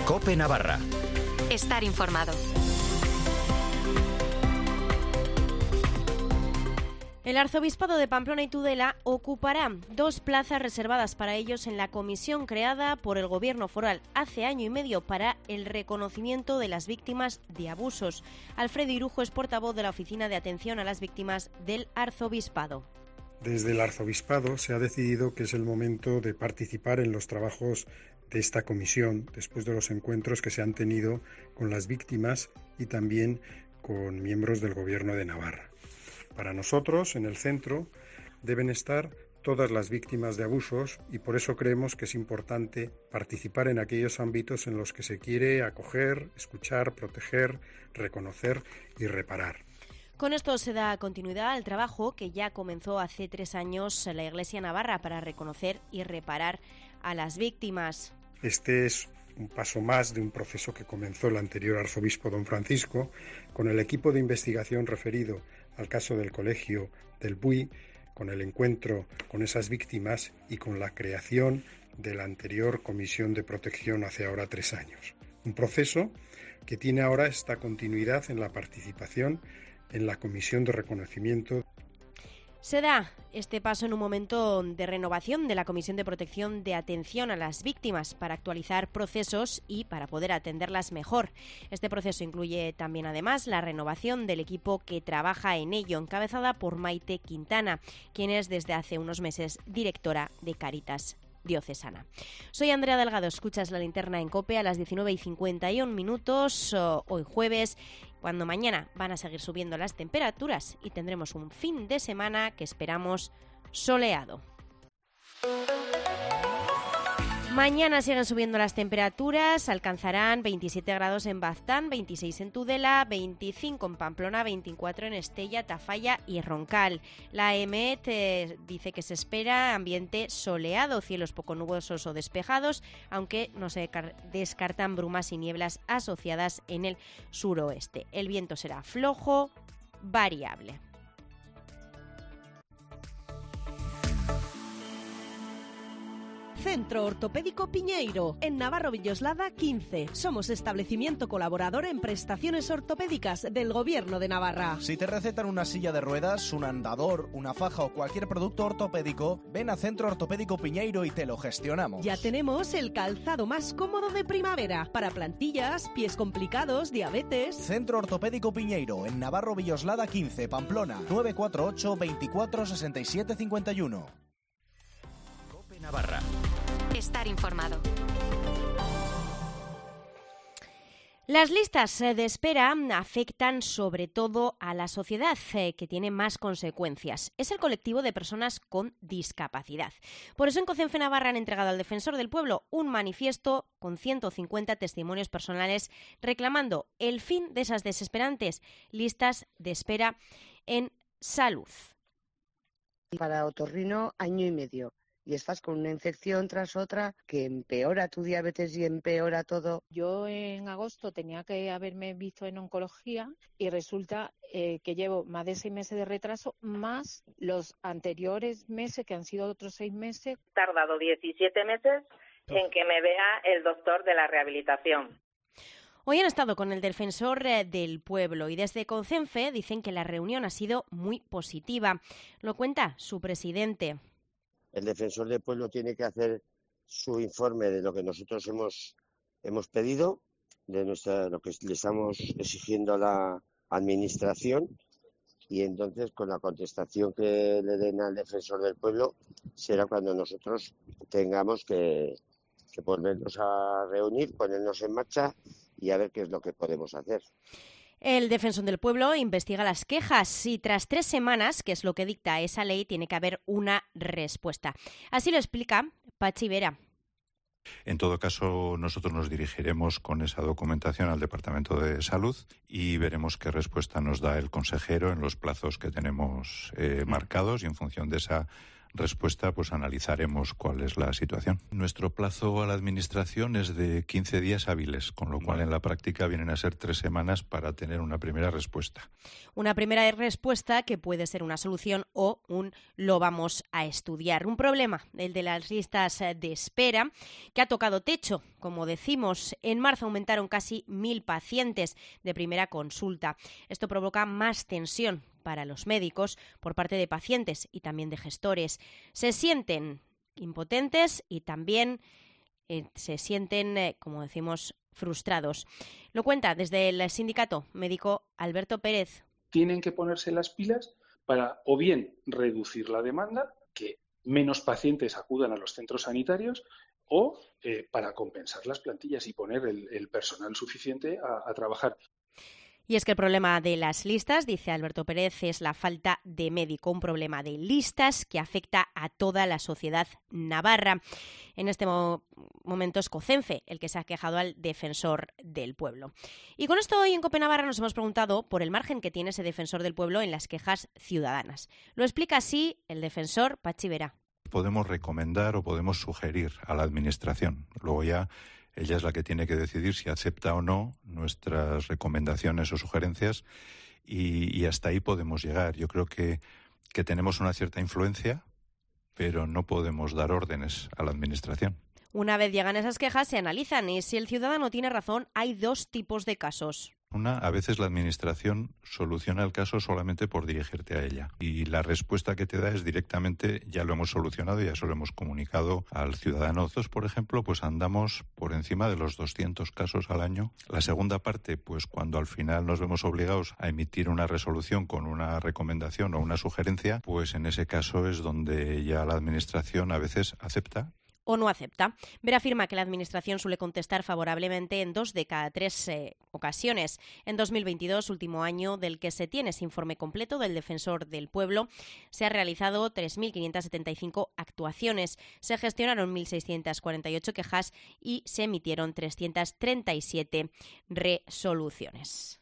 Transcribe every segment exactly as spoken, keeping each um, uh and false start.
COPE Navarra. Estar informado. El Arzobispado de Pamplona y Tudela ocupará dos plazas reservadas para ellos en la comisión creada por el Gobierno foral hace año y medio para el reconocimiento de las víctimas de abusos. Alfredo Irujo es portavoz de la Oficina de Atención a las Víctimas del Arzobispado. Desde el Arzobispado se ha decidido que es el momento de participar en los trabajos de esta comisión, después de los encuentros que se han tenido con las víctimas y también con miembros del Gobierno de Navarra. Para nosotros, en el centro, deben estar todas las víctimas de abusos y por eso creemos que es importante participar en aquellos ámbitos en los que se quiere acoger, escuchar, proteger, reconocer y reparar. Con esto se da continuidad al trabajo que ya comenzó hace tres años la Iglesia Navarra para reconocer y reparar a las víctimas. Este es un paso más de un proceso que comenzó el anterior arzobispo don Francisco con el equipo de investigación referido al caso del colegio del Buey, con el encuentro con esas víctimas y con la creación de la anterior Comisión de Protección hace ahora tres años. Un proceso que tiene ahora esta continuidad en la participación en la Comisión de Reconocimiento. Se da este paso en un momento de renovación de la Comisión de Protección de Atención a las Víctimas para actualizar procesos y para poder atenderlas mejor. Este proceso incluye también, además, la renovación del equipo que trabaja en ello, encabezada por Maite Quintana, quien es desde hace unos meses directora de Cáritas Diocesana. Soy Andrea Delgado, escuchas La Linterna en COPE a las diecinueve y cincuenta y un minutos, hoy jueves, cuando mañana van a seguir subiendo las temperaturas y tendremos un fin de semana que esperamos soleado. Mañana siguen subiendo las temperaturas, alcanzarán veintisiete grados en Baztán, veintiséis en Tudela, veinticinco en Pamplona, veinticuatro en Estella, Tafalla y Roncal. La E M E T dice que se espera ambiente soleado, cielos poco nubosos o despejados, aunque no se descartan brumas y nieblas asociadas en el suroeste. El viento será flojo, variable. Centro Ortopédico Piñeiro, en Navarro Villoslada quince. Somos establecimiento colaborador en prestaciones ortopédicas del Gobierno de Navarra. Si te recetan una silla de ruedas, un andador, una faja o cualquier producto ortopédico, ven a Centro Ortopédico Piñeiro y te lo gestionamos. Ya tenemos el calzado más cómodo de primavera para plantillas, pies complicados, diabetes. Centro Ortopédico Piñeiro, en Navarro Villoslada quince, Pamplona, nueve cuatro ocho, veinticuatro, sesenta y siete, cincuenta y uno. COPE Navarra. Estar informado. Las listas de espera afectan sobre todo a la sociedad, eh, que tiene más consecuencias. Es el colectivo de personas con discapacidad. Por eso en COCENFE Navarra han entregado al Defensor del Pueblo un manifiesto con ciento cincuenta testimonios personales reclamando el fin de esas desesperantes listas de espera en salud. Para otorrino, año y medio. Y estás con una infección tras otra que empeora tu diabetes y empeora todo. Yo en agosto tenía que haberme visto en oncología y resulta eh, que llevo más de seis meses de retraso, más los anteriores meses, que han sido otros seis meses. He tardado diecisiete meses en que me vea el doctor de la rehabilitación. Hoy han estado con el Defensor del Pueblo y desde COCENFE dicen que la reunión ha sido muy positiva. Lo cuenta su presidente. El Defensor del Pueblo tiene que hacer su informe de lo que nosotros hemos, hemos pedido, de nuestra, lo que le estamos exigiendo a la Administración, y entonces con la contestación que le den al Defensor del Pueblo será cuando nosotros tengamos que, que volvernos a reunir, ponernos en marcha y a ver qué es lo que podemos hacer. El Defensor del Pueblo investiga las quejas y tras tres semanas, que es lo que dicta esa ley, tiene que haber una respuesta. Así lo explica Pachi Vera. En todo caso, nosotros nos dirigiremos con esa documentación al Departamento de Salud y veremos qué respuesta nos da el consejero en los plazos que tenemos eh, marcados, y en función de esa respuesta, pues analizaremos cuál es la situación. Nuestro plazo a la Administración es de quince días hábiles, con lo cual en la práctica vienen a ser tres semanas para tener una primera respuesta. Una primera respuesta que puede ser una solución o un lo vamos a estudiar. Un problema, el de las listas de espera, que ha tocado techo. Como decimos, en marzo aumentaron casi mil pacientes de primera consulta. Esto provoca más tensión para los médicos por parte de pacientes y también de gestores. Se sienten impotentes y también eh, se sienten, eh, como decimos, frustrados. Lo cuenta desde el sindicato médico Alberto Pérez. Tienen que ponerse las pilas para o bien reducir la demanda, que menos pacientes acudan a los centros sanitarios, o eh, para compensar las plantillas y poner el, el personal suficiente a, a trabajar. Y es que el problema de las listas, dice Alberto Pérez, es la falta de médico, un problema de listas que afecta a toda la sociedad navarra. En este mo- momento es COCENFE el que se ha quejado al defensor del pueblo. Y con esto hoy en COPE Navarra nos hemos preguntado por el margen que tiene ese defensor del pueblo en las quejas ciudadanas. Lo explica así el defensor Pachi Vera. Podemos recomendar o podemos sugerir a la Administración. Luego ya ella es la que tiene que decidir si acepta o no nuestras recomendaciones o sugerencias y, y hasta ahí podemos llegar. Yo creo que, que tenemos una cierta influencia, pero no podemos dar órdenes a la Administración. Una vez llegan esas quejas, se analizan y si el ciudadano tiene razón, hay dos tipos de casos. Una, a veces la Administración soluciona el caso solamente por dirigirte a ella y la respuesta que te da es directamente ya lo hemos solucionado, ya se lo hemos comunicado al ciudadano. Nosotros, por ejemplo, pues andamos por encima de los doscientos casos al año. La segunda parte, pues cuando al final nos vemos obligados a emitir una resolución con una recomendación o una sugerencia, pues en ese caso es donde ya la Administración a veces acepta o no acepta. Vera afirma que la Administración suele contestar favorablemente en dos de cada tres eh, ocasiones. En dos mil veintidós, último año del que se tiene ese informe completo del Defensor del Pueblo, se han realizado tres mil quinientas setenta y cinco actuaciones, se gestionaron mil seiscientas cuarenta y ocho quejas y se emitieron trescientas treinta y siete resoluciones.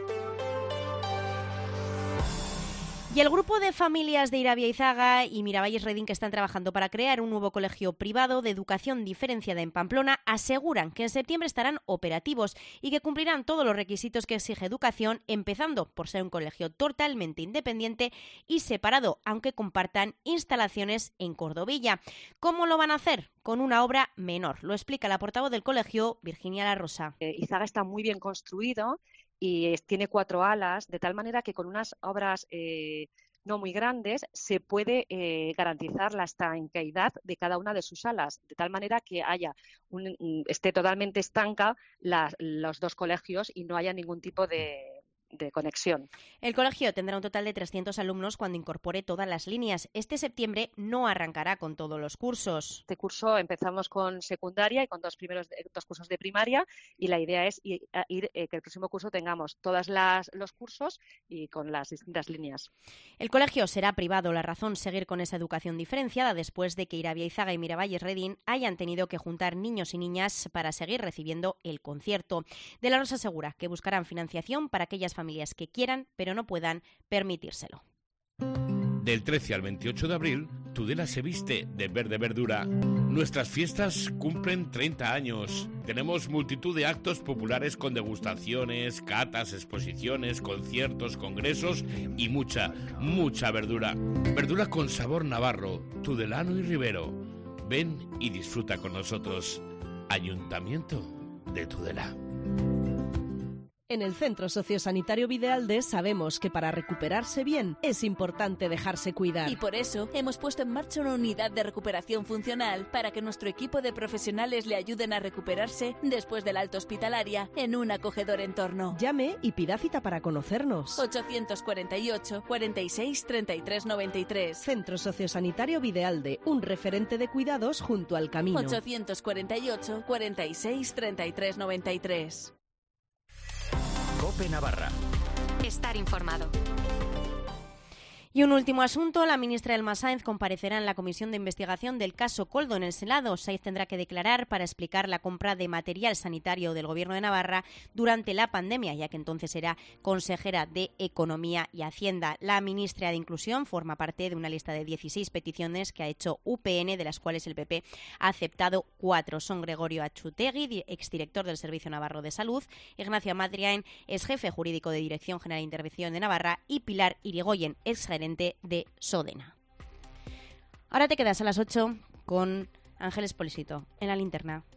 Y el grupo de familias de Irabiazága y Miravalles Redín que están trabajando para crear un nuevo colegio privado de educación diferenciada en Pamplona aseguran que en septiembre estarán operativos y que cumplirán todos los requisitos que exige educación, empezando por ser un colegio totalmente independiente y separado, aunque compartan instalaciones en Cordovilla. ¿Cómo lo van a hacer? Con una obra menor. Lo explica la portavoz del colegio, Virginia La Rosa. Eh, Izaga está muy bien construido y es, tiene cuatro alas, de tal manera que con unas obras eh, no muy grandes se puede eh, garantizar la estanqueidad de cada una de sus alas, de tal manera que haya un, un, esté totalmente estanca la, los dos colegios y no haya ningún tipo de... de conexión. El colegio tendrá un total de trescientos alumnos cuando incorpore todas las líneas. Este septiembre no arrancará con todos los cursos. Este curso empezamos con secundaria y con dos primeros dos cursos de primaria y la idea es ir, ir eh, que el próximo curso tengamos todos los cursos y con las distintas líneas. El colegio será privado. La razón, seguir con esa educación diferenciada después de que Irabiazága y Miravalles Redín hayan tenido que juntar niños y niñas para seguir recibiendo el concierto. De la Rosa asegura que buscarán financiación para aquellas familias que quieran, pero no puedan permitírselo. Del trece al veintiocho de abril, Tudela se viste de verde verdura. Nuestras fiestas cumplen treinta años. Tenemos multitud de actos populares con degustaciones, catas, exposiciones, conciertos, congresos y mucha, mucha verdura. Verdura con sabor navarro, tudelano y ribero. Ven y disfruta con nosotros. Ayuntamiento de Tudela. En el Centro Sociosanitario Videalde sabemos que para recuperarse bien es importante dejarse cuidar. Y por eso hemos puesto en marcha una unidad de recuperación funcional para que nuestro equipo de profesionales le ayuden a recuperarse después del alta hospitalaria en un acogedor entorno. Llame y pida cita para conocernos. ochocientos cuarenta y ocho, cuarenta y seis, treinta y tres noventa y tres. Centro Sociosanitario Videalde, un referente de cuidados junto al camino. ochocientos cuarenta y ocho, cuarenta y seis, treinta y tres noventa y tres. COPE Navarra. Estar informado. Y un último asunto, la ministra Elma Sáenz comparecerá en la comisión de investigación del caso Koldo en el Senado. Sáenz tendrá que declarar para explicar la compra de material sanitario del Gobierno de Navarra durante la pandemia, ya que entonces era consejera de Economía y Hacienda. La ministra de Inclusión forma parte de una lista de dieciséis peticiones que ha hecho U P N, de las cuales el P P ha aceptado cuatro. Son Gregorio Achutegui, exdirector del Servicio Navarro de Salud, Ignacio Amadriain, ex jefe jurídico de Dirección General de Intervención de Navarra, y Pilar Irigoyen, ex gerente de Sodena. Ahora te quedas a las ocho con Ángeles Polsito en la linterna.